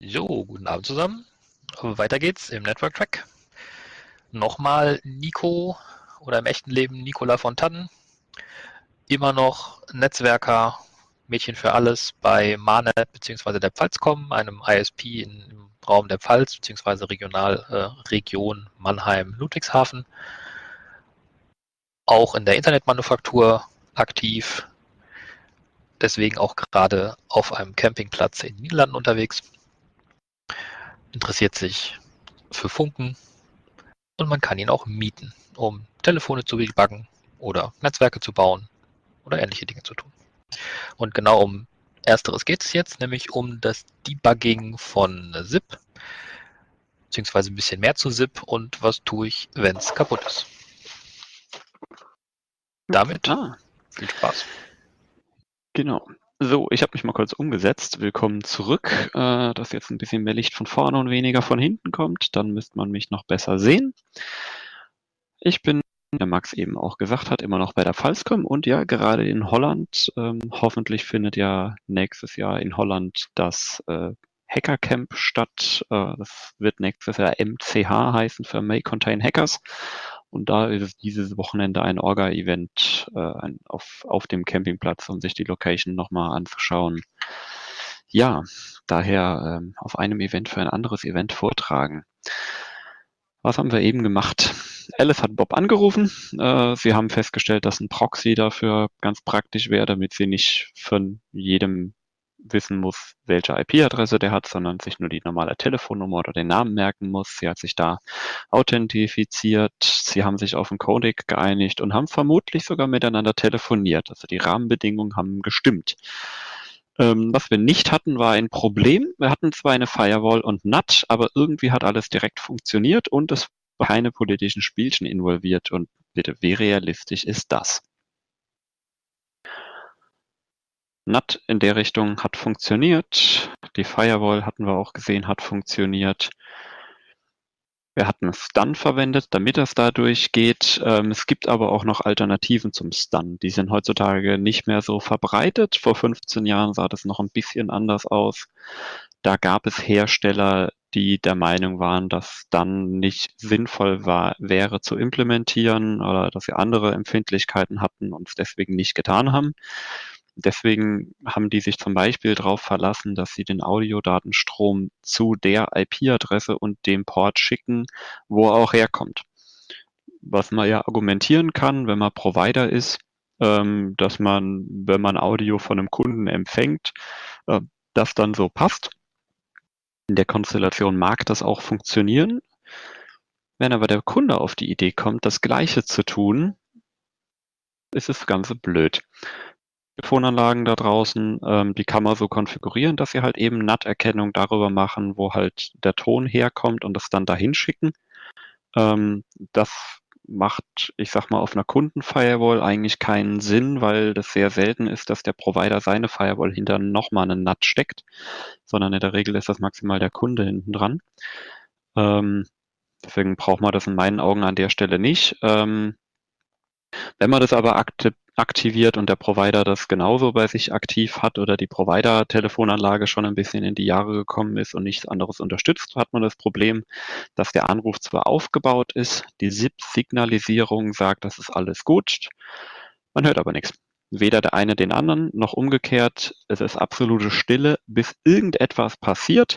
So, guten Abend zusammen. Weiter geht's im Network Track. Nochmal Nico oder im echten Leben Nicola von Tannen. Immer noch Netzwerker, Mädchen für alles bei Marnet bzw. der Pfalzcom, einem ISP im Raum der Pfalz bzw. Region Mannheim-Ludwigshafen. Auch in der Internetmanufaktur aktiv, deswegen auch gerade auf einem Campingplatz in den Niederlanden unterwegs. Interessiert sich für Funken, und man kann ihn auch mieten, um Telefone zu debuggen oder Netzwerke zu bauen oder ähnliche Dinge zu tun. Und genau um Ersteres geht es jetzt, nämlich um das Debugging von SIP, beziehungsweise ein bisschen mehr zu SIP und was tue ich, wenn es kaputt ist. Damit viel Spaß. Genau. So, ich habe mich mal kurz umgesetzt. Willkommen zurück. Dass jetzt ein bisschen mehr Licht von vorne und weniger von hinten kommt, dann müsste man mich noch besser sehen. Ich bin, wie der Max eben auch gesagt hat, immer noch bei der Pfalzcom und ja, gerade in Holland. Hoffentlich findet ja nächstes Jahr in Holland das Hackercamp statt. Das wird nächstes Jahr MCH heißen für May Contain Hackers. Und da ist es dieses Wochenende ein Orga-Event auf dem Campingplatz, um sich die Location nochmal anzuschauen. Ja, daher auf einem Event für ein anderes Event vortragen. Was haben wir eben gemacht? Alice hat Bob angerufen. Sie haben festgestellt, dass ein Proxy dafür ganz praktisch wäre, damit sie nicht von jedem wissen muss, welche IP-Adresse der hat, sondern sich nur die normale Telefonnummer oder den Namen merken muss. Sie hat sich da authentifiziert. Sie haben sich auf einen Codec geeinigt und haben vermutlich sogar miteinander telefoniert. Also die Rahmenbedingungen haben gestimmt. Was wir nicht hatten, war ein Problem. Wir hatten zwar eine Firewall und NAT, aber irgendwie hat alles direkt funktioniert und es waren keine politischen Spielchen involviert. Und bitte, wie realistisch ist das? NAT in der Richtung hat funktioniert. Die Firewall hatten wir auch gesehen, hat funktioniert. Wir hatten Stun verwendet, damit das da durchgeht. Es gibt aber auch noch Alternativen zum Stun. Die sind heutzutage nicht mehr so verbreitet. Vor 15 Jahren sah das noch ein bisschen anders aus. Da gab es Hersteller, die der Meinung waren, dass Stun nicht sinnvoll wäre zu implementieren oder dass sie andere Empfindlichkeiten hatten und es deswegen nicht getan haben. Deswegen haben die sich zum Beispiel darauf verlassen, dass sie den Audiodatenstrom zu der IP-Adresse und dem Port schicken, wo er auch herkommt. Was man ja argumentieren kann, wenn man Provider ist, dass man, wenn man Audio von einem Kunden empfängt, das dann so passt. In der Konstellation mag das auch funktionieren. Wenn aber der Kunde auf die Idee kommt, das Gleiche zu tun, ist das Ganze blöd. Telefonanlagen da draußen, die kann man so konfigurieren, dass sie halt eben NAT-Erkennung darüber machen, wo halt der Ton herkommt und das dann dahin schicken. Das macht, ich sag mal, auf einer Kundenfirewall eigentlich keinen Sinn, weil das sehr selten ist, dass der Provider seine Firewall hinter nochmal einen NAT steckt, sondern in der Regel ist das maximal der Kunde hinten dran. Deswegen braucht man das in meinen Augen an der Stelle nicht. Wenn man das aber aktiviert und der Provider das genauso bei sich aktiv hat oder die Provider-Telefonanlage schon ein bisschen in die Jahre gekommen ist und nichts anderes unterstützt, hat man das Problem, dass der Anruf zwar aufgebaut ist, die SIP-Signalisierung sagt, das ist alles gut, man hört aber nichts. Weder der eine den anderen, noch umgekehrt. Es ist absolute Stille, bis irgendetwas passiert.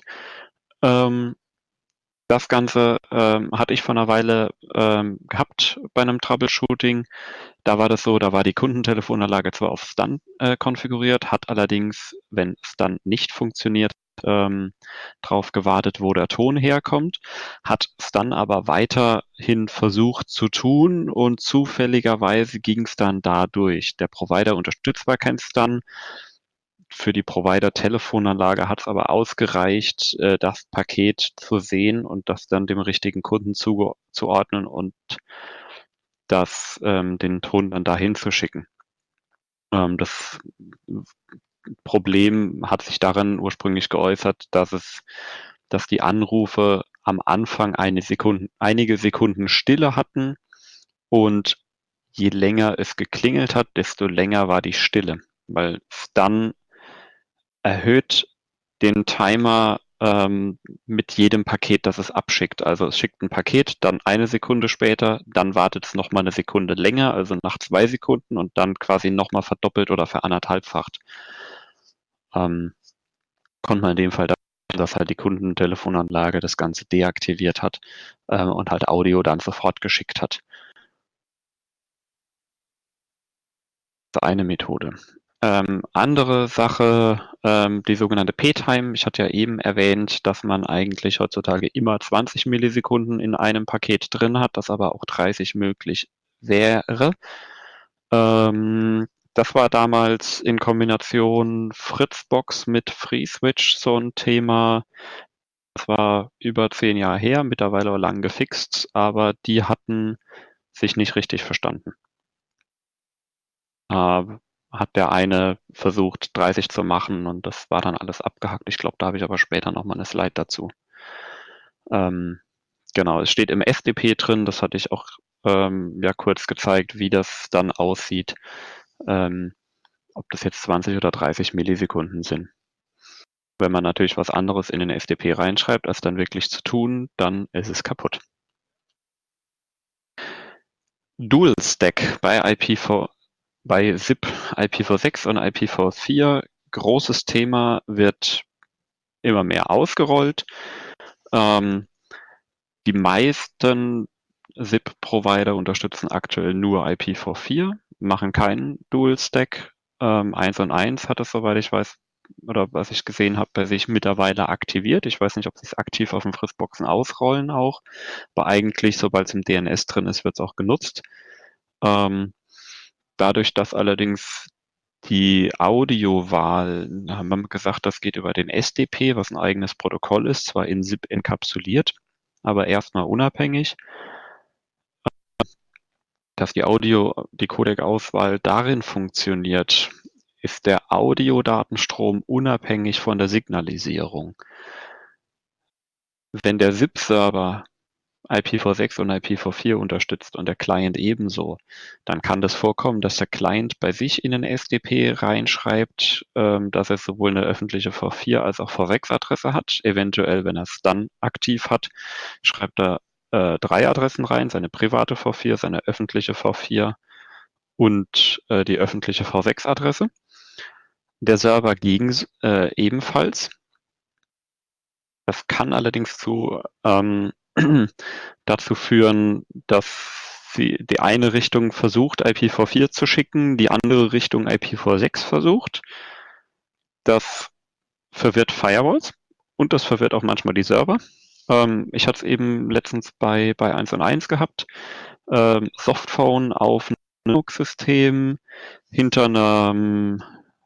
Das Ganze hatte ich vor einer Weile gehabt bei einem Troubleshooting. Da war das so, da war die Kundentelefonanlage zwar auf Stun konfiguriert, hat allerdings, wenn Stun nicht funktioniert, drauf gewartet, wo der Ton herkommt, hat Stun aber weiterhin versucht zu tun und zufälligerweise ging es dann dadurch. Der Provider unterstützt zwar kein Stun, für die Provider-Telefonanlage hat es aber ausgereicht, das Paket zu sehen und das dann dem richtigen Kunden zuzuordnen und das, den Ton dann dahin zu schicken. Das Problem hat sich darin ursprünglich geäußert, dass die Anrufe am Anfang einige Sekunden Stille hatten und je länger es geklingelt hat, desto länger war die Stille, weil dann erhöht den Timer mit jedem Paket, das es abschickt. Also es schickt ein Paket, dann 1 Sekunde später, dann wartet es nochmal 1 Sekunde länger, also nach 2 Sekunden und dann quasi nochmal verdoppelt oder veranderthalbfacht. Konnte man in dem Fall, dass halt die Kundentelefonanlage das Ganze deaktiviert hat und halt Audio dann sofort geschickt hat. Das ist eine Methode. Andere Sache, die sogenannte P-Time. Ich hatte ja eben erwähnt, dass man eigentlich heutzutage immer 20 Millisekunden in einem Paket drin hat, dass aber auch 30 möglich wäre. Das war damals in Kombination Fritzbox mit FreeSwitch so ein Thema. Das war über 10 Jahre her, mittlerweile auch lang gefixt, aber die hatten sich nicht richtig verstanden. Hat der eine versucht, 30 zu machen und das war dann alles abgehackt. Ich glaube, da habe ich aber später nochmal eine Slide dazu. Genau, es steht im SDP drin, das hatte ich auch ja kurz gezeigt, wie das dann aussieht, ob das jetzt 20 oder 30 Millisekunden sind. Wenn man natürlich was anderes in den SDP reinschreibt, als dann wirklich zu tun, dann ist es kaputt. Dual Stack bei bei SIP IPv6 und IPv4, großes Thema, wird immer mehr ausgerollt. Die meisten SIP-Provider unterstützen aktuell nur IPv4, machen keinen Dual Stack. 1 und 1 hat es, soweit ich weiß, oder was ich gesehen habe, bei sich mittlerweile aktiviert. Ich weiß nicht, ob sie es aktiv auf den Fritzboxen ausrollen auch, aber eigentlich, sobald es im DNS drin ist, wird es auch genutzt. Dadurch, dass allerdings die Audiowahl, haben wir gesagt, das geht über den SDP, was ein eigenes Protokoll ist, zwar in SIP enkapsuliert, aber erstmal unabhängig, dass die Codec-Auswahl darin funktioniert, ist der Audiodatenstrom unabhängig von der Signalisierung. Wenn der SIP-Server IPv6 und IPv4 unterstützt und der Client ebenso, dann kann das vorkommen, dass der Client bei sich in den SDP reinschreibt, dass er sowohl eine öffentliche V4 als auch V6-Adresse hat. Eventuell, wenn er es dann aktiv hat, schreibt er 3 Adressen rein, seine private V4, seine öffentliche V4 und die öffentliche V6-Adresse. Der Server ebenfalls. Das kann allerdings dazu führen, dass die eine Richtung versucht, IPv4 zu schicken, die andere Richtung IPv6 versucht. Das verwirrt Firewalls und das verwirrt auch manchmal die Server. Ich hatte es eben letztens bei 1 und 1 gehabt. Softphone auf einem Linux-System hinter einer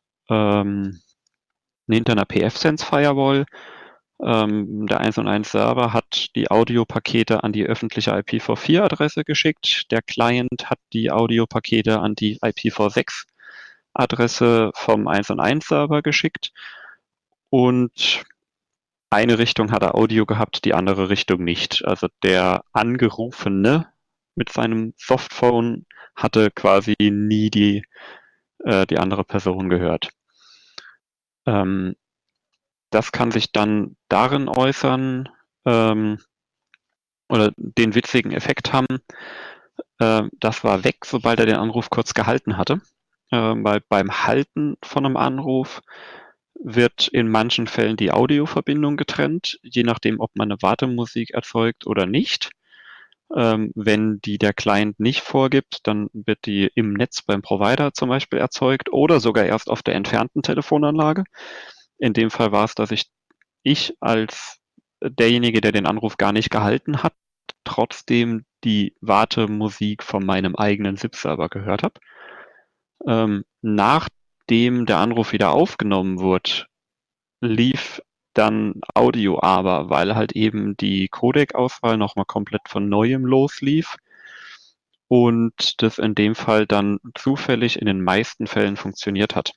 PF-Sense-Firewall. Der 1 und 1 Server hat die Audiopakete an die öffentliche IPv4-Adresse geschickt. Der Client hat die Audiopakete an die IPv6-Adresse vom 1 und 1 Server geschickt. Und eine Richtung hat er Audio gehabt, die andere Richtung nicht. Also der Angerufene mit seinem Softphone hatte quasi nie die andere Person gehört. Das kann sich dann darin äußern oder den witzigen Effekt haben, das war weg, sobald er den Anruf kurz gehalten hatte. Weil beim Halten von einem Anruf wird in manchen Fällen die Audioverbindung getrennt, je nachdem, ob man eine Wartemusik erzeugt oder nicht. Wenn die der Client nicht vorgibt, dann wird die im Netz beim Provider zum Beispiel erzeugt oder sogar erst auf der entfernten Telefonanlage. In dem Fall war es, dass ich als derjenige, der den Anruf gar nicht gehalten hat, trotzdem die Wartemusik von meinem eigenen SIP-Server gehört habe. Nachdem der Anruf wieder aufgenommen wurde, lief dann Audio aber, weil halt eben die Codec-Auswahl nochmal komplett von neuem loslief und das in dem Fall dann zufällig in den meisten Fällen funktioniert hat.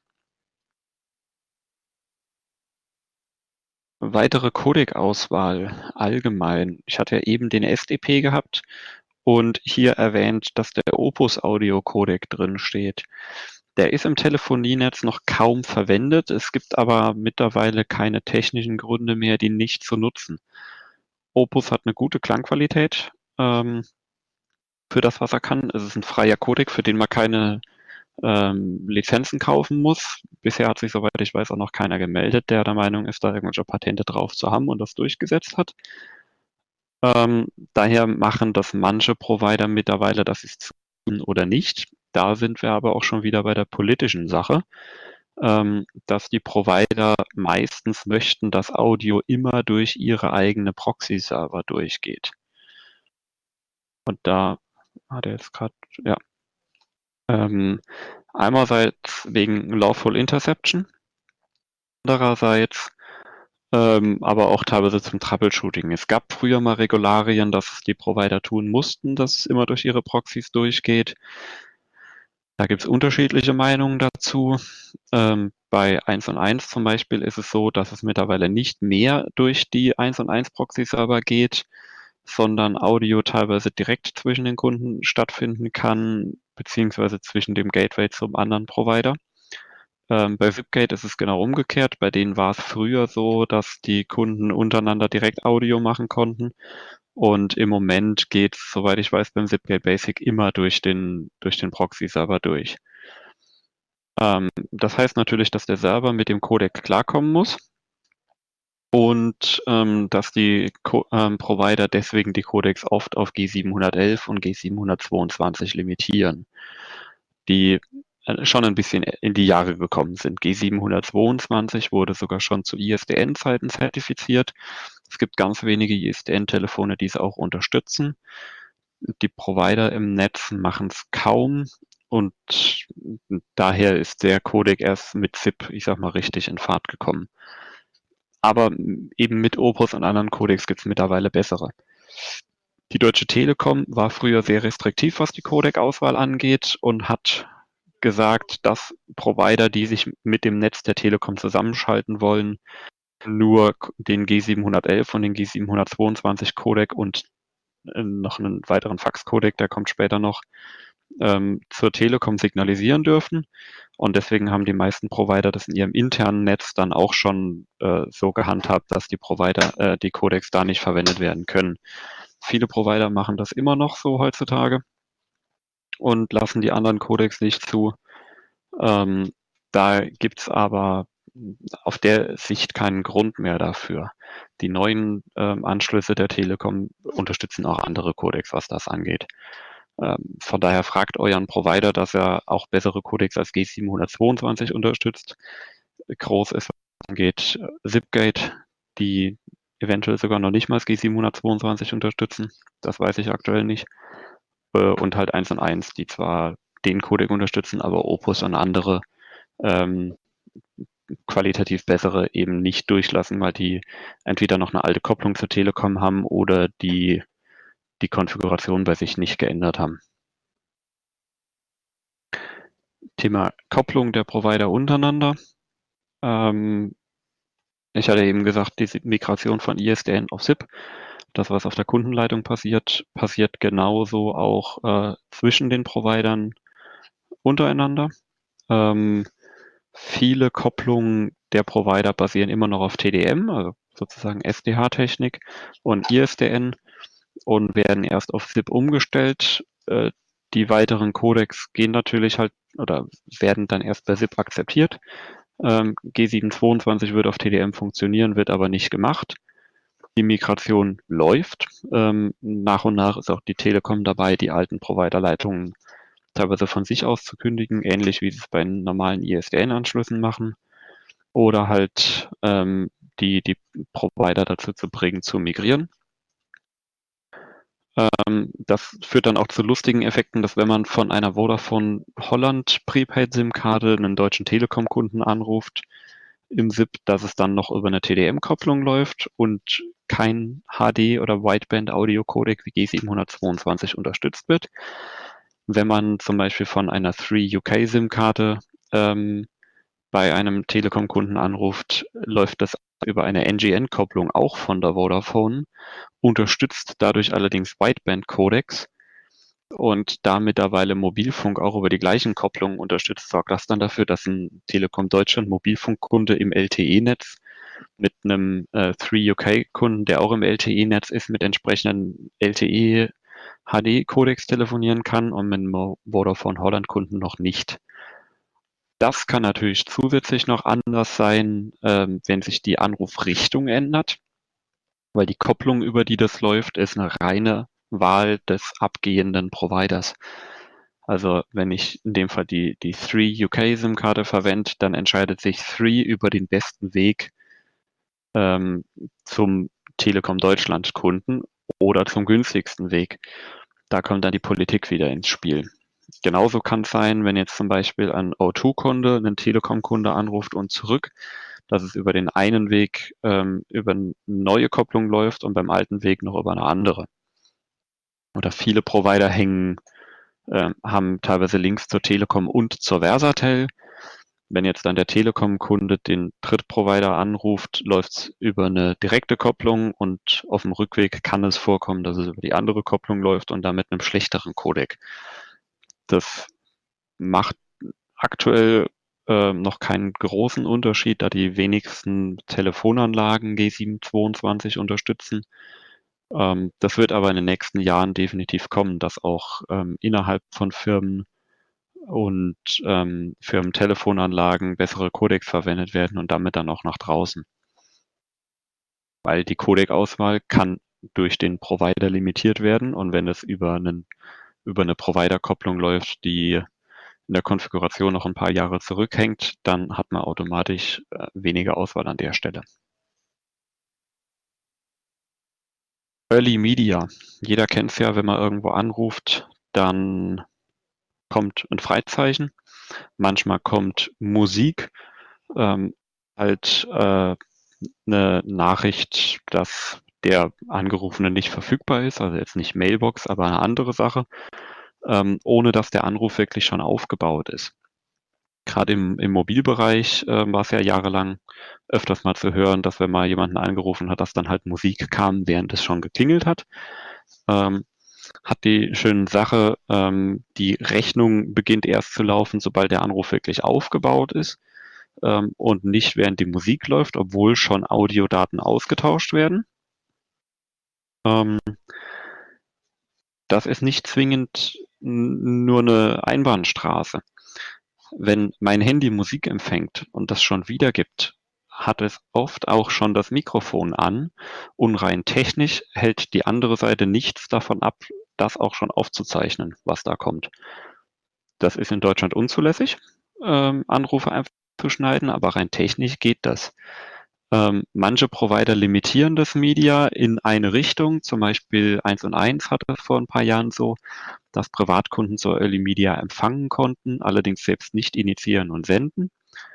Weitere Codec-Auswahl allgemein. Ich hatte ja eben den SDP gehabt und hier erwähnt, dass der Opus Audio Codec drin steht. Der ist im Telefonienetz noch kaum verwendet. Es gibt aber mittlerweile keine technischen Gründe mehr, die nicht zu nutzen. Opus hat eine gute Klangqualität für das, was er kann. Es ist ein freier Codec, für den man keine Lizenzen kaufen muss. Bisher hat sich, soweit ich weiß, auch noch keiner gemeldet, der der Meinung ist, da irgendwelche Patente drauf zu haben und das durchgesetzt hat. Daher machen das manche Provider mittlerweile, dass sie es tun oder nicht. Da sind wir aber auch schon wieder bei der politischen Sache, dass die Provider meistens möchten, dass Audio immer durch ihre eigene Proxy-Server durchgeht. Und da hat er jetzt gerade, ja, einerseits wegen Lawful Interception, andererseits aber auch teilweise zum Troubleshooting. Es gab früher mal Regularien, dass die Provider tun mussten, dass es immer durch ihre Proxys durchgeht. Da gibt es unterschiedliche Meinungen dazu. Bei 1&1 zum Beispiel ist es so, dass es mittlerweile nicht mehr durch die 1&1 Proxy-Server geht, sondern Audio teilweise direkt zwischen den Kunden stattfinden kann, beziehungsweise zwischen dem Gateway zum anderen Provider. Bei Zipgate ist es genau umgekehrt. Bei denen war es früher so, dass die Kunden untereinander direkt Audio machen konnten. Und im Moment geht es, soweit ich weiß, beim Zipgate Basic immer durch den Proxy-Server durch. Das heißt natürlich, dass der Server mit dem Codec klarkommen muss und dass die Provider deswegen die Codecs oft auf G711 und G722 limitieren, die schon ein bisschen in die Jahre gekommen sind. G722 wurde sogar schon zu ISDN-Zeiten zertifiziert. Es gibt ganz wenige ISDN-Telefone, die es auch unterstützen. Die Provider im Netz machen es kaum und daher ist der Codec erst mit ZIP, ich sag mal, richtig in Fahrt gekommen. Aber eben mit Opus und anderen Codecs gibt es mittlerweile bessere. Die Deutsche Telekom war früher sehr restriktiv, was die Codec-Auswahl angeht und hat gesagt, dass Provider, die sich mit dem Netz der Telekom zusammenschalten wollen, nur den G711 und den G722 Codec und noch einen weiteren Fax-Codec, der kommt später noch, zur Telekom signalisieren dürfen. Und deswegen haben die meisten Provider das in ihrem internen Netz dann auch schon so gehandhabt, dass die Provider, die Codecs da nicht verwendet werden können. Viele Provider machen das immer noch so heutzutage und lassen die anderen Codecs nicht zu. Da gibt's aber auf der Sicht keinen Grund mehr dafür. Die neuen Anschlüsse der Telekom unterstützen auch andere Codecs, was das angeht. Von daher fragt euren Provider, dass er auch bessere Codecs als G722 unterstützt. Groß ist, was angeht, Zipgate, die eventuell sogar noch nicht mal das G722 unterstützen. Das weiß ich aktuell nicht. Und halt 1&1, die zwar den Codec unterstützen, aber Opus und andere qualitativ bessere eben nicht durchlassen, weil die entweder noch eine alte Kopplung zur Telekom haben oder die Konfiguration bei sich nicht geändert haben. Thema Kopplung der Provider untereinander. Ich hatte eben gesagt, die Migration von ISDN auf SIP, das, was auf der Kundenleitung passiert, passiert genauso auch zwischen den Providern untereinander. Viele Kopplungen der Provider basieren immer noch auf TDM, also sozusagen SDH-Technik und ISDN und werden erst auf SIP umgestellt. Die weiteren Codecs gehen natürlich halt oder werden dann erst bei SIP akzeptiert. G722 wird auf TDM funktionieren, wird aber nicht gemacht. Die Migration läuft. Nach und nach ist auch die Telekom dabei, die alten Providerleitungen teilweise von sich aus zu kündigen, ähnlich wie sie es bei normalen ISDN-Anschlüssen machen. Oder halt die Provider dazu zu bringen, zu migrieren. Das führt dann auch zu lustigen Effekten, dass wenn man von einer Vodafone Holland Prepaid-SIM-Karte einen deutschen Telekom-Kunden anruft im SIP, dass es dann noch über eine TDM-Kopplung läuft und kein HD- oder Wideband-Audio-Codec wie G722 unterstützt wird. Wenn man zum Beispiel von einer 3UK-SIM-Karte bei einem Telekom-Kunden anruft, läuft das über eine NGN-Kopplung auch von der Vodafone, unterstützt dadurch allerdings Wideband-Codecs und da mittlerweile Mobilfunk auch über die gleichen Kopplungen unterstützt, sorgt das dann dafür, dass ein Telekom Deutschland Mobilfunkkunde im LTE-Netz mit einem 3UK-Kunden, der auch im LTE-Netz ist, mit entsprechenden LTE HD-Codecs telefonieren kann und mit einem Vodafone Holland-Kunden noch nicht. Das kann natürlich zusätzlich noch anders sein, wenn sich die Anrufrichtung ändert, weil die Kopplung, über die das läuft, ist eine reine Wahl des abgehenden Providers. Also wenn ich in dem Fall die 3UK-SIM-Karte verwende, dann entscheidet sich 3 über den besten Weg zum Telekom Deutschland-Kunden oder zum günstigsten Weg. Da kommt dann die Politik wieder ins Spiel. Genauso kann es sein, wenn jetzt zum Beispiel ein O2-Kunde einen Telekom-Kunde anruft und zurück, dass es über den einen Weg über eine neue Kopplung läuft und beim alten Weg noch über eine andere. Oder viele Provider haben teilweise Links zur Telekom und zur Versatel. Wenn jetzt dann der Telekom-Kunde den Drittprovider anruft, läuft es über eine direkte Kopplung und auf dem Rückweg kann es vorkommen, dass es über die andere Kopplung läuft und damit einem schlechteren Codec. Das macht aktuell noch keinen großen Unterschied, da die wenigsten Telefonanlagen G722 unterstützen. Das wird aber in den nächsten Jahren definitiv kommen, dass auch innerhalb von Firmen und Firmentelefonanlagen bessere Codecs verwendet werden und damit dann auch nach draußen. Weil die Codec-Auswahl kann durch den Provider limitiert werden und wenn es über eine Provider-Kopplung läuft, die in der Konfiguration noch ein paar Jahre zurückhängt, dann hat man automatisch weniger Auswahl an der Stelle. Early Media. Jeder kennt es ja, wenn man irgendwo anruft, dann kommt ein Freizeichen. Manchmal kommt Musik, halt eine Nachricht, dass der Angerufene nicht verfügbar ist, also jetzt nicht Mailbox, aber eine andere Sache, ohne dass der Anruf wirklich schon aufgebaut ist. Gerade im Mobilbereich war es ja jahrelang öfters mal zu hören, dass wenn mal jemanden angerufen hat, dass dann halt Musik kam, während es schon geklingelt hat. Hat die schöne Sache, die Rechnung beginnt erst zu laufen, sobald der Anruf wirklich aufgebaut ist und nicht während die Musik läuft, obwohl schon Audiodaten ausgetauscht werden. Das ist nicht zwingend nur eine Einbahnstraße. Wenn mein Handy Musik empfängt und das schon wiedergibt, hat es oft auch schon das Mikrofon an und rein technisch hält die andere Seite nichts davon ab, das auch schon aufzuzeichnen, was da kommt. Das ist in Deutschland unzulässig, Anrufe einfach zu schneiden, aber rein technisch geht das. Manche Provider limitieren das Media in eine Richtung, zum Beispiel 1&1 hat das vor ein paar Jahren so, dass Privatkunden so Early Media empfangen konnten, allerdings selbst nicht initiieren und senden.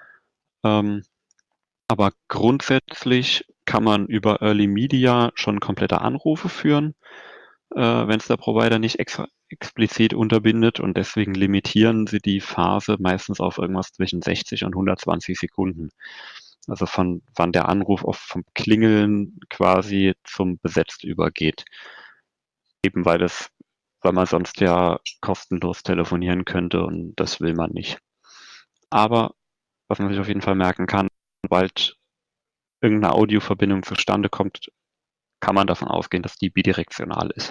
Aber grundsätzlich kann man über Early Media schon komplette Anrufe führen, wenn es der Provider nicht explizit unterbindet und deswegen limitieren sie die Phase meistens auf irgendwas zwischen 60 und 120 Sekunden. Also von wann der Anruf vom Klingeln quasi zum Besetzt übergeht. Eben weil man sonst ja kostenlos telefonieren könnte und das will man nicht. Aber was man sich auf jeden Fall merken kann, sobald irgendeine Audioverbindung zustande kommt, kann man davon ausgehen, dass die bidirektional ist.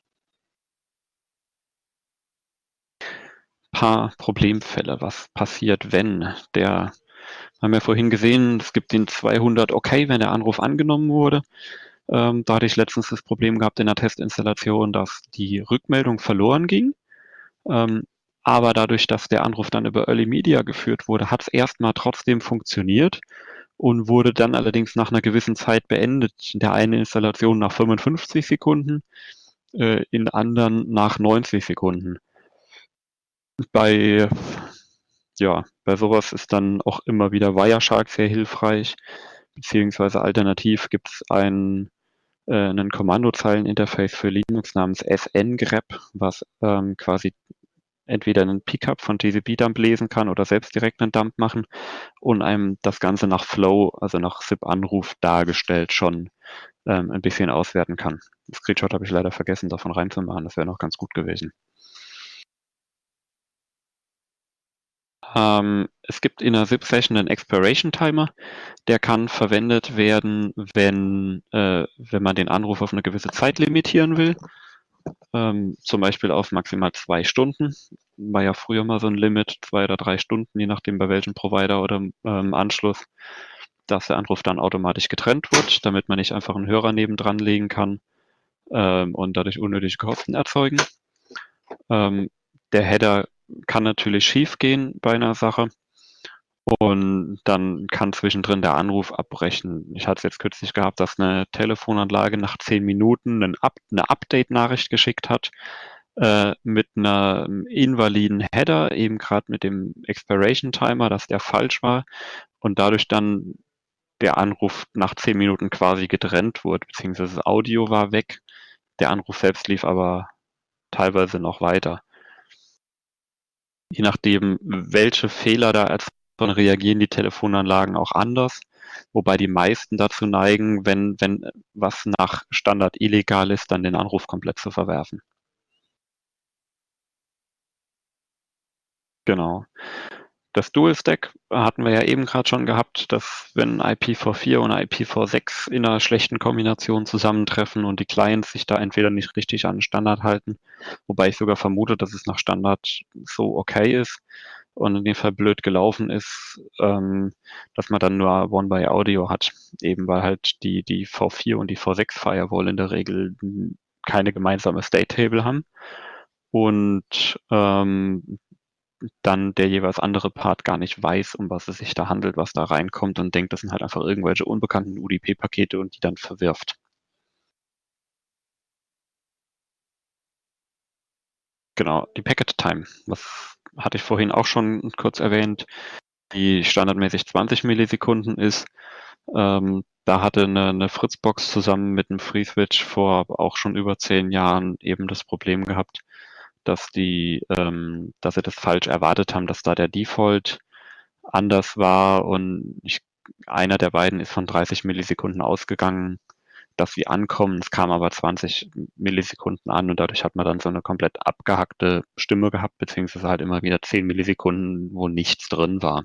Paar Problemfälle. Was passiert, wenn wir haben ja vorhin gesehen, es gibt den 200 okay, wenn der Anruf angenommen wurde. Da hatte ich letztens das Problem gehabt in der Testinstallation, dass die Rückmeldung verloren ging. Aber dadurch, dass der Anruf dann über Early Media geführt wurde, hat es erstmal trotzdem funktioniert und wurde dann allerdings nach einer gewissen Zeit beendet. In der einen Installation nach 55 Sekunden, in anderen nach 90 Sekunden. Bei sowas ist dann auch immer wieder Wireshark sehr hilfreich, beziehungsweise alternativ gibt es einen Kommandozeileninterface für Linux namens sngrep, was quasi entweder einen Pickup von TCP-Dump lesen kann oder selbst direkt einen Dump machen und einem das Ganze nach Flow, also nach SIP-Anruf dargestellt schon ein bisschen auswerten kann. Das Screenshot habe ich leider vergessen, davon reinzumachen, das wäre noch ganz gut gewesen. Es gibt in einer SIP-Session einen Expiration Timer, der kann verwendet werden, wenn man den Anruf auf eine gewisse Zeit limitieren will. Zum Beispiel auf maximal 2 Stunden. War ja früher mal so ein Limit, 2 oder 3 Stunden, je nachdem bei welchem Provider oder Anschluss, dass der Anruf dann automatisch getrennt wird, damit man nicht einfach einen Hörer nebendran legen kann und dadurch unnötige Kosten erzeugen. Der Header kann natürlich schief gehen bei einer Sache und dann kann zwischendrin der Anruf abbrechen. Ich hatte es jetzt kürzlich gehabt, dass eine Telefonanlage nach 10 Minuten eine Update-Nachricht geschickt hat mit einer invaliden Header, eben gerade mit dem Expiration Timer, dass der falsch war und dadurch dann der Anruf nach 10 Minuten quasi getrennt wurde, beziehungsweise das Audio war weg. Der Anruf selbst lief aber teilweise noch weiter. Je nachdem, welche Fehler da erzeugt werden, reagieren die Telefonanlagen auch anders, wobei die meisten dazu neigen, wenn was nach Standard illegal ist, dann den Anruf komplett zu verwerfen. Genau. Das Dual-Stack hatten wir ja eben gerade schon gehabt, dass wenn IPv4 und IPv6 in einer schlechten Kombination zusammentreffen und die Clients sich da entweder nicht richtig an den Standard halten, wobei ich sogar vermute, dass es nach Standard so okay ist und in dem Fall blöd gelaufen ist, dass man dann nur One-by-Audio hat, eben weil halt die V4 und die V6 Firewall in der Regel keine gemeinsame State-Table haben und dann der jeweils andere Part gar nicht weiß, um was es sich da handelt, was da reinkommt und denkt, das sind halt einfach irgendwelche unbekannten UDP-Pakete und die dann verwirft. Genau, die Packet Time, was hatte ich vorhin auch schon kurz erwähnt, die standardmäßig 20 Millisekunden ist. Da hatte eine Fritzbox zusammen mit einem FreeSwitch vor auch schon über 10 Jahren eben das Problem gehabt, dass sie das falsch erwartet haben, dass da der Default anders war und einer der beiden ist von 30 Millisekunden ausgegangen, dass sie ankommen. Es kam aber 20 Millisekunden an und dadurch hat man dann so eine komplett abgehackte Stimme gehabt, beziehungsweise halt immer wieder 10 Millisekunden, wo nichts drin war.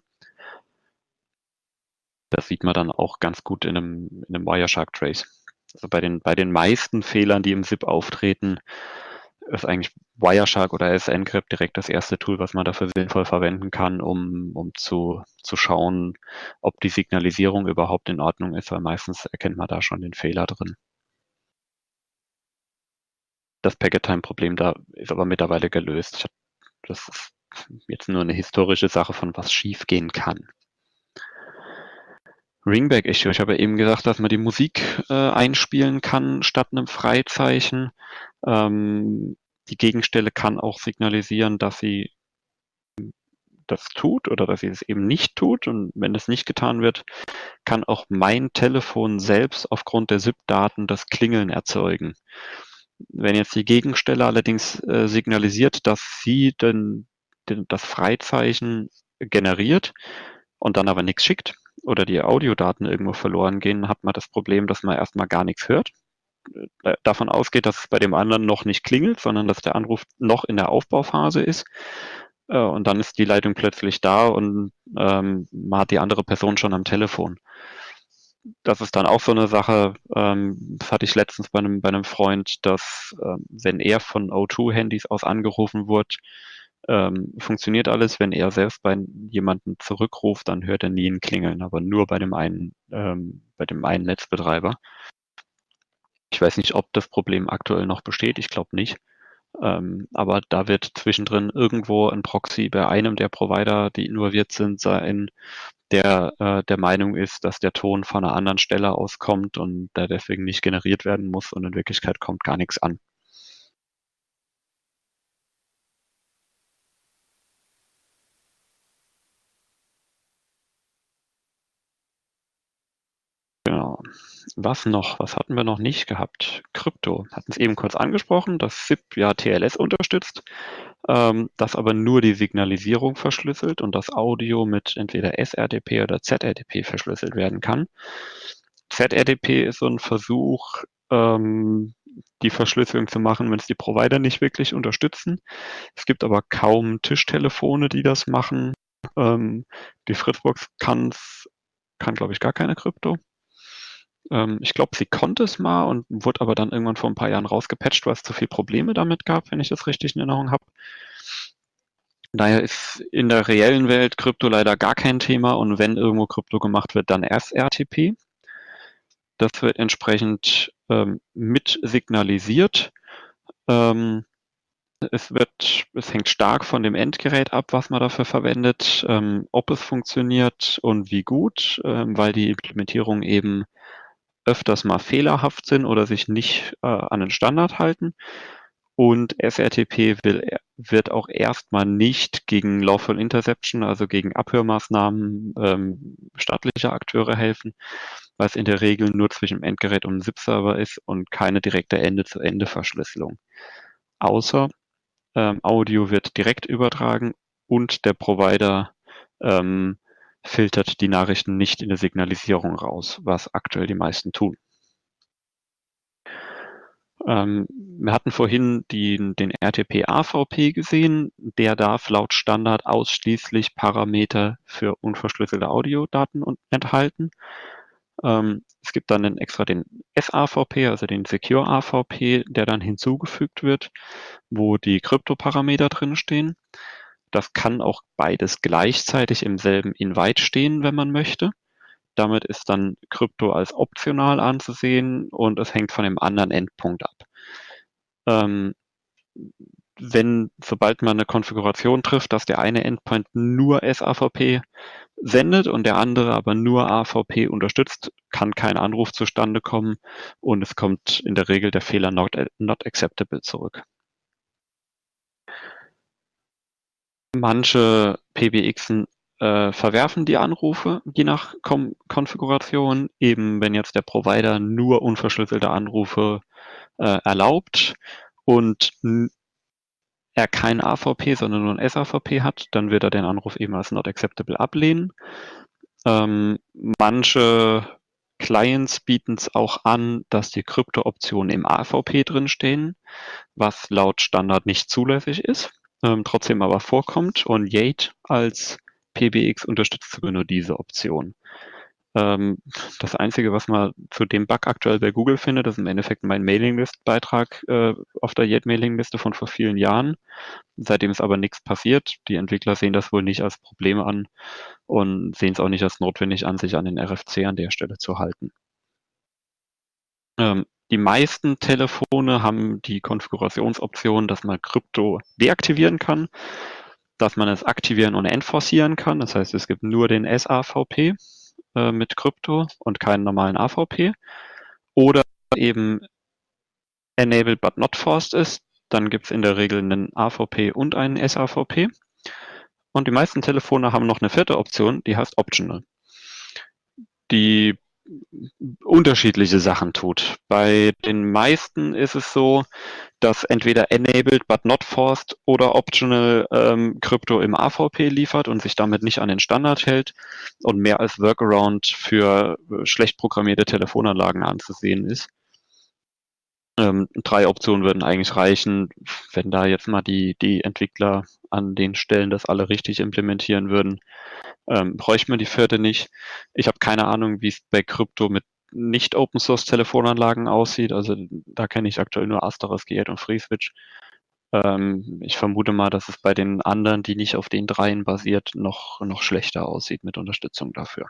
Das sieht man dann auch ganz gut in einem Wireshark Trace. Also bei den meisten Fehlern, die im SIP auftreten, ist eigentlich Wireshark oder S-Encrypt direkt das erste Tool, was man dafür sinnvoll verwenden kann, um zu schauen, ob die Signalisierung überhaupt in Ordnung ist, weil meistens erkennt man da schon den Fehler drin. Das Packet-Time-Problem da ist aber mittlerweile gelöst. Das ist jetzt nur eine historische Sache, von was schiefgehen kann. Ringback-Issue. Ich habe ja eben gesagt, dass man die Musik einspielen kann statt einem Freizeichen. Die Gegenstelle kann auch signalisieren, dass sie das tut oder dass sie es eben nicht tut. Und wenn es nicht getan wird, kann auch mein Telefon selbst aufgrund der SIP-Daten das Klingeln erzeugen. Wenn jetzt die Gegenstelle allerdings signalisiert, dass sie das Freizeichen generiert und dann aber nichts schickt oder die Audiodaten irgendwo verloren gehen, hat man das Problem, dass man erstmal gar nichts hört. Davon ausgeht, dass es bei dem anderen noch nicht klingelt, sondern dass der Anruf noch in der Aufbauphase ist. Und dann ist die Leitung plötzlich da und man hat die andere Person schon am Telefon. Das ist dann auch so eine Sache, das hatte ich letztens bei einem Freund, dass wenn er von O2-Handys aus angerufen wird, funktioniert alles. Wenn er selbst bei jemandem zurückruft, dann hört er nie ein Klingeln, aber nur bei dem einen Netzbetreiber. Ich weiß nicht, ob das Problem aktuell noch besteht. Ich glaube nicht. Aber da wird zwischendrin irgendwo ein Proxy bei einem der Provider, die involviert sind, sein, der Meinung ist, dass der Ton von einer anderen Stelle auskommt und der deswegen nicht generiert werden muss und in Wirklichkeit kommt gar nichts an. Genau. Was noch? Was hatten wir noch nicht gehabt? Krypto. Hatten es eben kurz angesprochen, dass SIP ja TLS unterstützt, das aber nur die Signalisierung verschlüsselt und das Audio mit entweder SRTP oder ZRTP verschlüsselt werden kann. ZRTP ist so ein Versuch, die Verschlüsselung zu machen, wenn es die Provider nicht wirklich unterstützen. Es gibt aber kaum Tischtelefone, die das machen. Die Fritzbox kann, glaube ich, gar keine Krypto. Ich glaube, sie konnte es mal und wurde aber dann irgendwann vor ein paar Jahren rausgepatcht, weil es zu viele Probleme damit gab, wenn ich das richtig in Erinnerung habe. Daher ist in der reellen Welt Krypto leider gar kein Thema und wenn irgendwo Krypto gemacht wird, dann erst RTP. Das wird entsprechend mit signalisiert. Es hängt stark von dem Endgerät ab, was man dafür verwendet, ob es funktioniert und wie gut, weil die Implementierungen eben öfters mal fehlerhaft sind oder sich nicht an den Standard halten. Und SRTP wird auch erstmal nicht gegen Lawful Interception, also gegen Abhörmaßnahmen staatlicher Akteure helfen, weil es in der Regel nur zwischen dem Endgerät und dem SIP-Server ist und keine direkte Ende-zu-Ende-Verschlüsselung. Außer Audio wird direkt übertragen und der Provider filtert die Nachrichten nicht in der Signalisierung raus, was aktuell die meisten tun. Wir hatten vorhin den RTP-AVP gesehen. Der darf laut Standard ausschließlich Parameter für unverschlüsselte Audiodaten enthalten. Es gibt dann extra den SAVP, also den Secure AVP, der dann hinzugefügt wird, wo die Kryptoparameter drin stehen. Das kann auch beides gleichzeitig im selben Invite stehen, wenn man möchte. Damit ist dann Krypto als optional anzusehen und es hängt von dem anderen Endpunkt ab. Sobald man eine Konfiguration trifft, dass der eine Endpoint nur SAVP sendet und der andere aber nur AVP unterstützt, kann kein Anruf zustande kommen und es kommt in der Regel der Fehler not acceptable zurück. Manche PBXen verwerfen die Anrufe, je nach Konfiguration. Eben wenn jetzt der Provider nur unverschlüsselte Anrufe erlaubt und er kein AVP, sondern nur ein SAVP hat, dann wird er den Anruf eben als not acceptable ablehnen. Manche Clients bieten es auch an, dass die Krypto-Optionen im AVP drinstehen, was laut Standard nicht zulässig ist, trotzdem aber vorkommt und Yate als PBX unterstützt sogar nur diese Option. Das Einzige, was man zu dem Bug aktuell bei Google findet, ist im Endeffekt mein Mailinglist-Beitrag auf der Yate-Mailingliste von vor vielen Jahren. Seitdem ist aber nichts passiert. Die Entwickler sehen das wohl nicht als Problem an und sehen es auch nicht als notwendig an, sich an den RFC an der Stelle zu halten. Die meisten Telefone haben die Konfigurationsoption, dass man Krypto deaktivieren kann, dass man es aktivieren und enforcieren kann. Das heißt, es gibt nur den SAVP mit Krypto und keinen normalen AVP. Oder eben enabled but not forced ist, dann gibt es in der Regel einen AVP und einen SAVP. Und die meisten Telefone haben noch eine vierte Option, die heißt optional, die unterschiedliche Sachen tut. Bei den meisten ist es so, dass entweder enabled but not forced oder optional Krypto im AVP liefert und sich damit nicht an den Standard hält und mehr als Workaround für schlecht programmierte Telefonanlagen anzusehen ist. 3 Optionen würden eigentlich reichen, wenn da jetzt mal die Entwickler an den Stellen das alle richtig implementieren würden. Bräuchte man die vierte nicht. Ich habe keine Ahnung, wie es bei Krypto mit nicht-Open-Source-Telefonanlagen aussieht. Also da kenne ich aktuell nur Asteros, G8 und FreeSwitch. Ich vermute mal, dass es bei den anderen, die nicht auf den dreien basiert, noch schlechter aussieht mit Unterstützung dafür.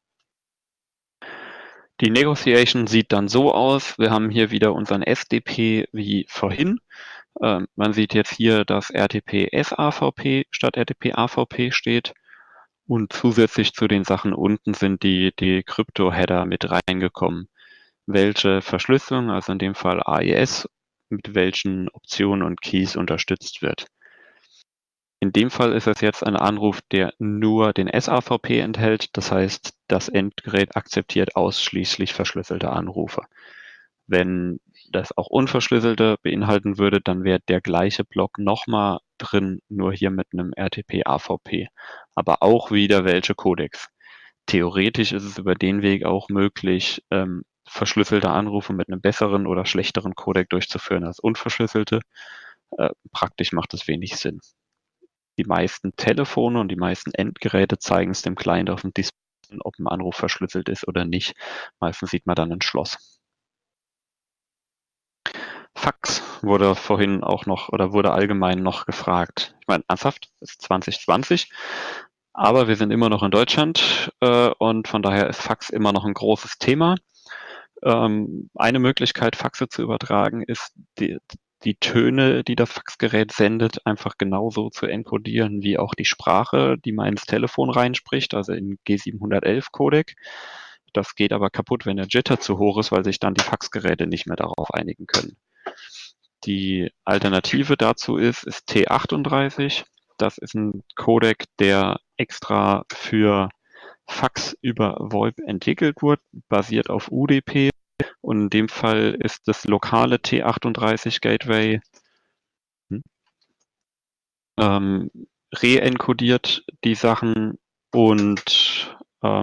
Die Negotiation sieht dann so aus. Wir haben hier wieder unseren SDP wie vorhin. Man sieht jetzt hier, dass RTP SAVP statt RTP AVP steht. Und zusätzlich zu den Sachen unten sind die Krypto-Header mit reingekommen. Welche Verschlüsselung, also in dem Fall AES, mit welchen Optionen und Keys unterstützt wird. In dem Fall ist es jetzt ein Anruf, der nur den SAVP enthält. Das heißt, das Endgerät akzeptiert ausschließlich verschlüsselte Anrufe. Wenn das auch unverschlüsselte beinhalten würde, dann wäre der gleiche Block nochmal drin, nur hier mit einem RTP-AVP. Aber auch wieder welche Codecs. Theoretisch ist es über den Weg auch möglich, verschlüsselte Anrufe mit einem besseren oder schlechteren Codec durchzuführen als unverschlüsselte. Praktisch macht es wenig Sinn. Die meisten Telefone und die meisten Endgeräte zeigen es dem Client auf dem Display, ob ein Anruf verschlüsselt ist oder nicht. Meistens sieht man dann ein Schloss. Fax wurde vorhin auch noch oder wurde allgemein noch gefragt. Ich meine, ernsthaft, es ist 2020, aber wir sind immer noch in Deutschland und von daher ist Fax immer noch ein großes Thema. Eine Möglichkeit, Faxe zu übertragen, ist die Töne, die das Faxgerät sendet, einfach genauso zu enkodieren wie auch die Sprache, die man ins Telefon reinspricht, also in G711-Codec. Das geht aber kaputt, wenn der Jitter zu hoch ist, weil sich dann die Faxgeräte nicht mehr darauf einigen können. Die Alternative dazu ist T38. Das ist ein Codec, der extra für Fax über VoIP entwickelt wurde, basiert auf UDP. Und in dem Fall ist das lokale T38 Gateway re-encodiert die Sachen und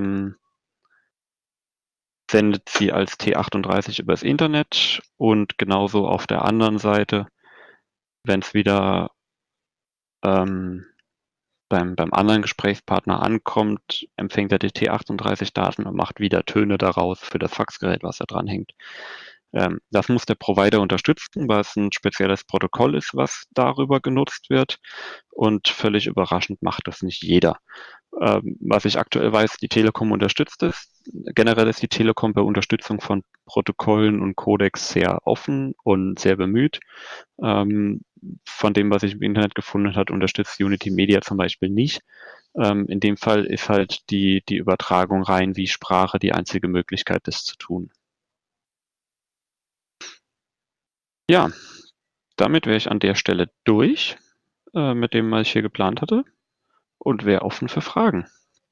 sendet sie als T38 übers Internet und genauso auf der anderen Seite, wenn es wieder beim anderen Gesprächspartner ankommt, empfängt er die T38-Daten und macht wieder Töne daraus für das Faxgerät, was da dran hängt. Das muss der Provider unterstützen, weil es ein spezielles Protokoll ist, was darüber genutzt wird. Und völlig überraschend macht das nicht jeder. Was ich aktuell weiß, die Telekom unterstützt es. Generell ist die Telekom bei Unterstützung von Protokollen und Codecs sehr offen und sehr bemüht. Von dem, was ich im Internet gefunden habe, unterstützt Unity Media zum Beispiel nicht. In dem Fall ist halt die Übertragung rein wie Sprache die einzige Möglichkeit, das zu tun. Ja, damit wäre ich an der Stelle durch mit dem, was ich hier geplant hatte und wäre offen für Fragen.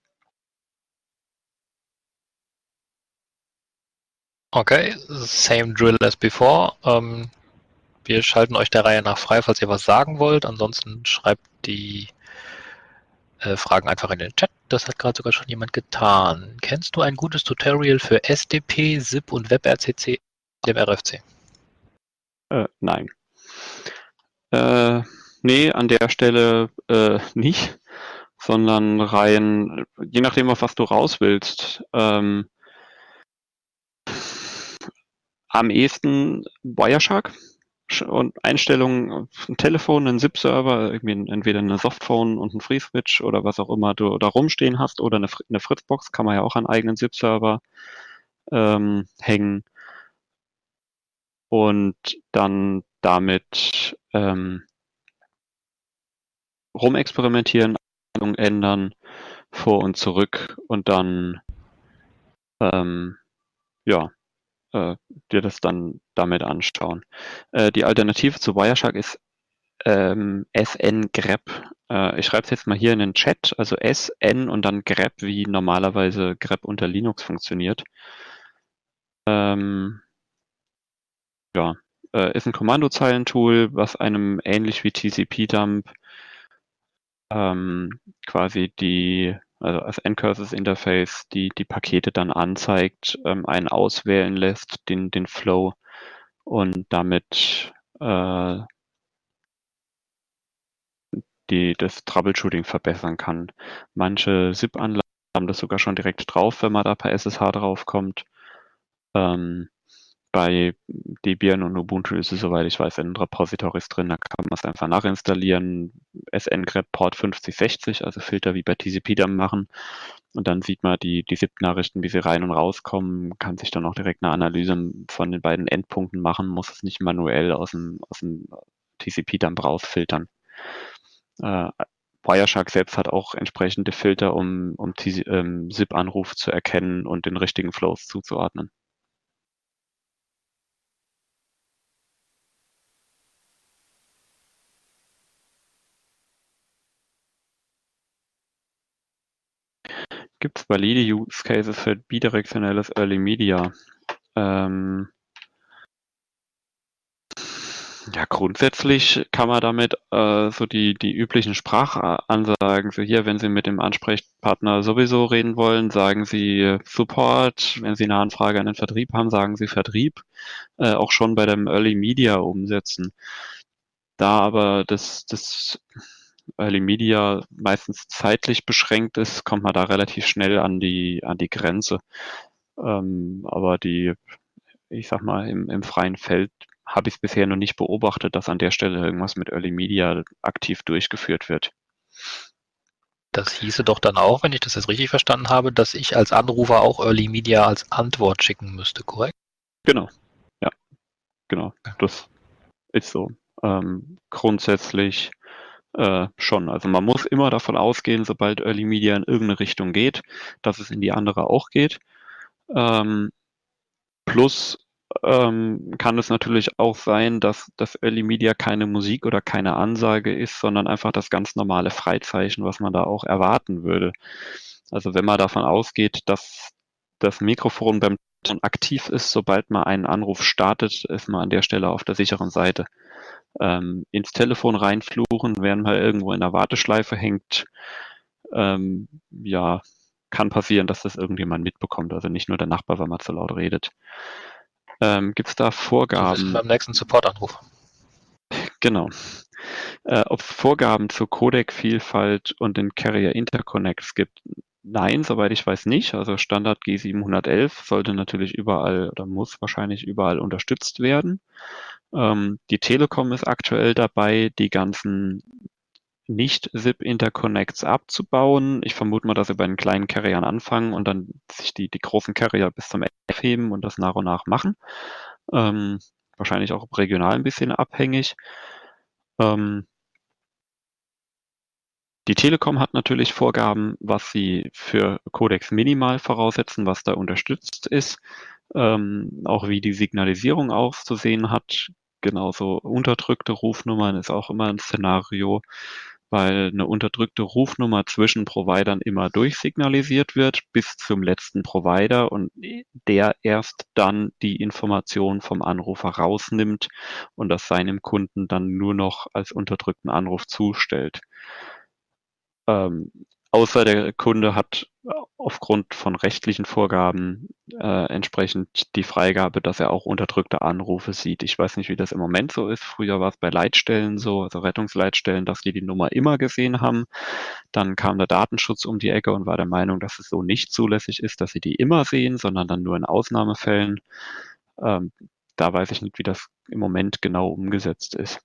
Okay, same drill as before. Wir schalten euch der Reihe nach frei, falls ihr was sagen wollt. Ansonsten schreibt die Fragen einfach in den Chat. Das hat gerade sogar schon jemand getan. Kennst du ein gutes Tutorial für SDP, SIP und WebRTC dem RFC? Nein. Nee, an der Stelle nicht, sondern rein, je nachdem, auf was du raus willst. Am ehesten Wireshark und Einstellungen, ein Telefon, ein SIP-Server, irgendwie entweder eine Softphone und ein FreeSwitch oder was auch immer du da rumstehen hast oder eine Fritzbox, kann man ja auch an eigenen SIP-Server hängen und dann damit rumexperimentieren, ändern, vor und zurück und dann dir das dann damit anschauen. Die Alternative zu Wireshark ist SN-grep. Ich schreibe es jetzt mal hier in den Chat, also SN und dann grep, wie normalerweise grep unter Linux funktioniert. Ist ein Kommandozeilentool, was einem ähnlich wie TCP-Dump quasi also als N-Curses Interface die Pakete dann anzeigt, einen auswählen lässt, den Flow und damit das Troubleshooting verbessern kann. Manche SIP-Anlagen haben das sogar schon direkt drauf, wenn man da per SSH draufkommt. Bei Debian und Ubuntu ist es, soweit ich weiß, in Repositories drin, da kann man es einfach nachinstallieren, SN-grep Port 5060, also Filter wie bei TCP dann machen und dann sieht man die SIP-Nachrichten, wie sie rein und rauskommen, kann sich dann auch direkt eine Analyse von den beiden Endpunkten machen, muss es nicht manuell aus dem TCP-Dump rausfiltern. Wireshark selbst hat auch entsprechende Filter, um SIP-Anruf zu erkennen und den richtigen Flows zuzuordnen. Gibt es valide Use Cases für bidirektionelles Early Media? Ja, grundsätzlich kann man damit so die üblichen Sprachansagen, so hier, wenn Sie mit dem Ansprechpartner sowieso reden wollen, sagen Sie Support, wenn Sie eine Anfrage an den Vertrieb haben, sagen Sie Vertrieb, auch schon bei dem Early Media umsetzen. Da aber das Early Media meistens zeitlich beschränkt ist, kommt man da relativ schnell an die Grenze. Aber ich sag mal, im freien Feld habe ich es bisher noch nicht beobachtet, dass an der Stelle irgendwas mit Early Media aktiv durchgeführt wird. Das hieße doch dann auch, wenn ich das jetzt richtig verstanden habe, dass ich als Anrufer auch Early Media als Antwort schicken müsste, korrekt? Genau, ja, genau. Das ist so. Grundsätzlich schon. Also man muss immer davon ausgehen, sobald Early Media in irgendeine Richtung geht, dass es in die andere auch geht. Plus kann es natürlich auch sein, dass das Early Media keine Musik oder keine Ansage ist, sondern einfach das ganz normale Freizeichen, was man da auch erwarten würde. Also wenn man davon ausgeht, dass das Mikrofon beim Ton aktiv ist, sobald man einen Anruf startet, ist man an der Stelle auf der sicheren Seite. Ins Telefon reinfluchen, während man irgendwo in der Warteschleife hängt, ja, kann passieren, dass das irgendjemand mitbekommt. Also nicht nur der Nachbar, wenn man zu laut redet. Gibt es da Zu wissen Vorgaben? beim nächsten Supportanruf. Genau. Ob es Vorgaben zur Codec-Vielfalt und den Carrier Interconnects gibt? Nein, soweit ich weiß nicht. Also Standard G711 sollte natürlich überall oder muss wahrscheinlich überall unterstützt werden. Die Telekom ist aktuell dabei, die ganzen Nicht-SIP-Interconnects abzubauen. Ich vermute mal, dass sie bei den kleinen Carriern anfangen und dann sich die großen Carrier bis zum Ende heben und das nach und nach machen. Wahrscheinlich auch regional ein bisschen abhängig. Die Telekom hat natürlich Vorgaben, was sie für Codex Minimal voraussetzen, was da unterstützt ist, auch wie die Signalisierung auszusehen hat. Genauso unterdrückte Rufnummern ist auch immer ein Szenario, weil eine unterdrückte Rufnummer zwischen Providern immer durchsignalisiert wird bis zum letzten Provider und der erst dann die Information vom Anrufer rausnimmt und das seinem Kunden dann nur noch als unterdrückten Anruf zustellt. Außer der Kunde hat aufgrund von rechtlichen Vorgaben entsprechend die Freigabe, dass er auch unterdrückte Anrufe sieht. Ich weiß nicht, wie das im Moment so ist. Früher war es bei Leitstellen so, also Rettungsleitstellen, dass die Nummer immer gesehen haben. Dann kam der Datenschutz um die Ecke und war der Meinung, dass es so nicht zulässig ist, dass sie die immer sehen, sondern dann nur in Ausnahmefällen. Ähm, Da weiß ich nicht, wie das im Moment genau umgesetzt ist.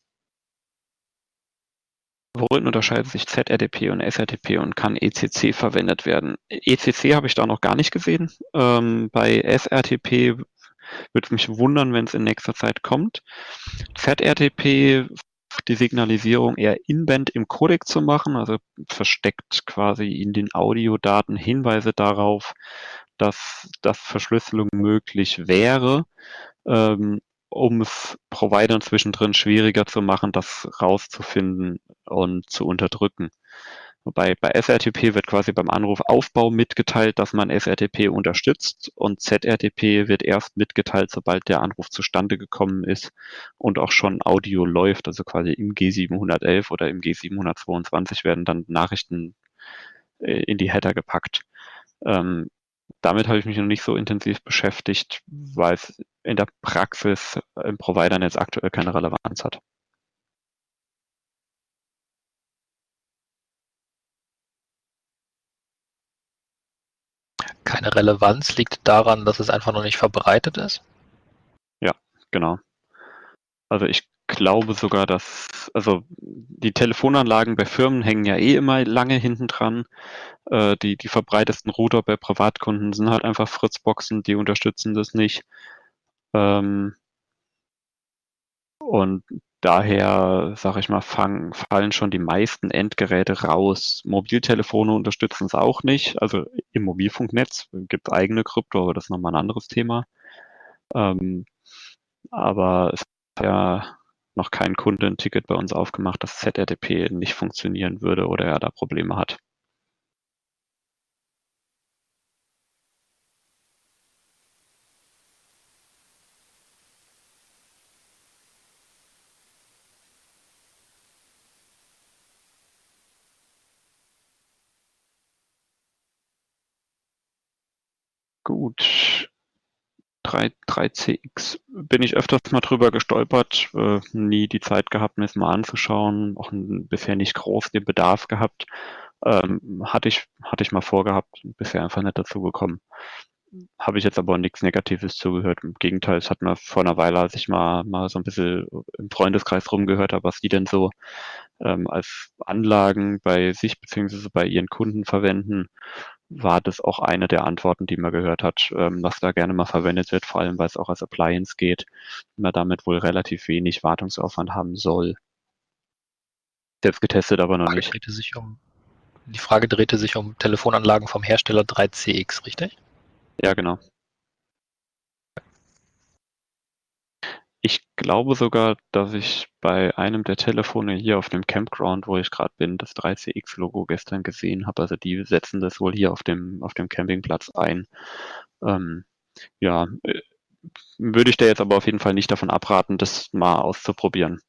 Worin unterscheiden sich ZRTP und SRTP und kann ECC verwendet werden? ECC habe ich da noch gar nicht gesehen. Bei SRTP würde es mich wundern, wenn es in nächster Zeit kommt. ZRTP die Signalisierung eher in-band im Codec zu machen, also versteckt quasi in den Audiodaten Hinweise darauf, dass Verschlüsselung möglich wäre, um es Providern zwischendrin schwieriger zu machen, das rauszufinden und zu unterdrücken. Wobei bei SRTP wird quasi beim Anrufaufbau mitgeteilt, dass man SRTP unterstützt und ZRTP wird erst mitgeteilt, sobald der Anruf zustande gekommen ist und auch schon Audio läuft, also quasi im G711 oder im G722 werden dann Nachrichten in die Header gepackt. Damit habe ich mich noch nicht so intensiv beschäftigt, weil es in der Praxis im Providernetz aktuell keine Relevanz hat. Keine Relevanz liegt daran, dass es einfach noch nicht verbreitet ist. Ja, genau. Also ich glaube sogar, dass, also die Telefonanlagen bei Firmen hängen ja eh immer lange hinten dran. Die verbreitetsten Router bei Privatkunden sind halt einfach Fritzboxen, die unterstützen das nicht. Und daher, sage ich mal, fallen schon die meisten Endgeräte raus. Mobiltelefone unterstützen es auch nicht. Also im Mobilfunknetz gibt es eigene Krypto, aber das ist nochmal ein anderes Thema. Aber es hat ja noch kein Kunde ein Ticket bei uns aufgemacht, dass ZRTP nicht funktionieren würde oder er da Probleme hat. Gut. 3CX bin ich öfters mal drüber gestolpert, nie die Zeit gehabt, mir es mal anzuschauen, auch bisher nicht groß den Bedarf gehabt. Hatte ich mal vorgehabt, bisher einfach nicht dazu gekommen. Habe ich jetzt aber nichts Negatives zugehört. Im Gegenteil, es hat mir vor einer Weile, als ich mal so ein bisschen im Freundeskreis rumgehört habe, was die denn so als Anlagen bei sich beziehungsweise bei ihren Kunden verwenden, war das auch eine der Antworten, die man gehört hat, was da gerne mal verwendet wird, vor allem weil es auch als Appliance geht, man damit wohl relativ wenig Wartungsaufwand haben soll. Selbst getestet aber noch nicht. Die Frage drehte sich um Telefonanlagen vom Hersteller 3CX, richtig? Ja, genau. Ich glaube sogar, dass ich bei einem der Telefone hier auf dem Campground, wo ich gerade bin, das 3CX-Logo gestern gesehen habe. Also die setzen das wohl hier auf dem Campingplatz ein. Ja, würde ich dir jetzt aber auf jeden Fall nicht davon abraten, das mal auszuprobieren.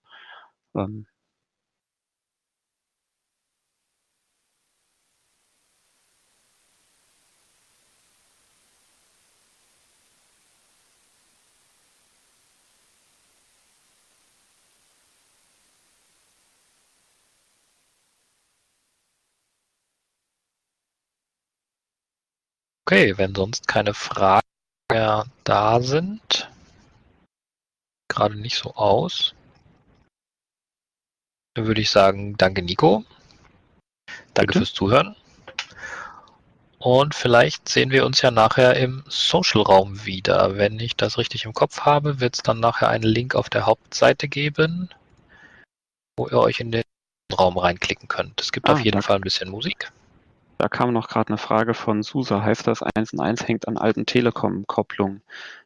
Okay, wenn sonst keine Fragen mehr da sind, gerade nicht so aus, dann würde ich sagen, danke Nico. Danke Bitte? fürs Zuhören. Und vielleicht sehen wir uns ja nachher im Social-Raum wieder. Wenn ich das richtig im Kopf habe, wird es dann nachher einen Link auf der Hauptseite geben, wo ihr euch in den Raum reinklicken könnt. Es gibt auf jeden Fall ein bisschen Musik. Da kam noch gerade eine Frage von Susa. Heißt das 1&1 hängt an alten Telekom-Kopplungen?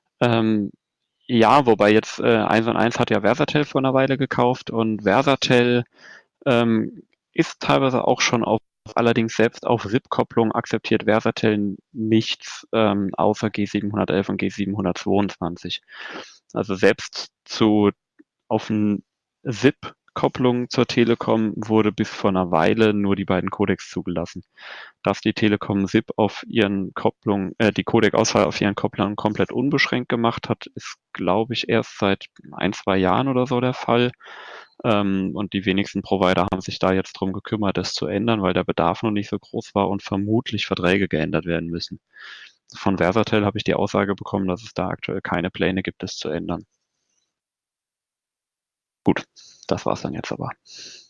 Ja, wobei jetzt 1&1 hat ja Versatel vor einer Weile gekauft und Versatel ist teilweise auch schon allerdings selbst auf SIP-Kopplung akzeptiert Versatel nichts außer G711 und G722. Also selbst auf ein SIP-Kopplung zur Telekom wurde bis vor einer Weile nur die beiden Codecs zugelassen. Dass die Telekom SIP auf ihren Kopplungen, die Codec-Auswahl auf ihren Kopplern komplett unbeschränkt gemacht hat, ist, glaube ich, erst seit 1-2 Jahren oder so der Fall. Und die wenigsten Provider haben sich da jetzt drum gekümmert, das zu ändern, weil der Bedarf noch nicht so groß war und vermutlich Verträge geändert werden müssen. Von Versatel habe ich die Aussage bekommen, dass es da aktuell keine Pläne gibt, es zu ändern. Gut, das war's dann jetzt aber.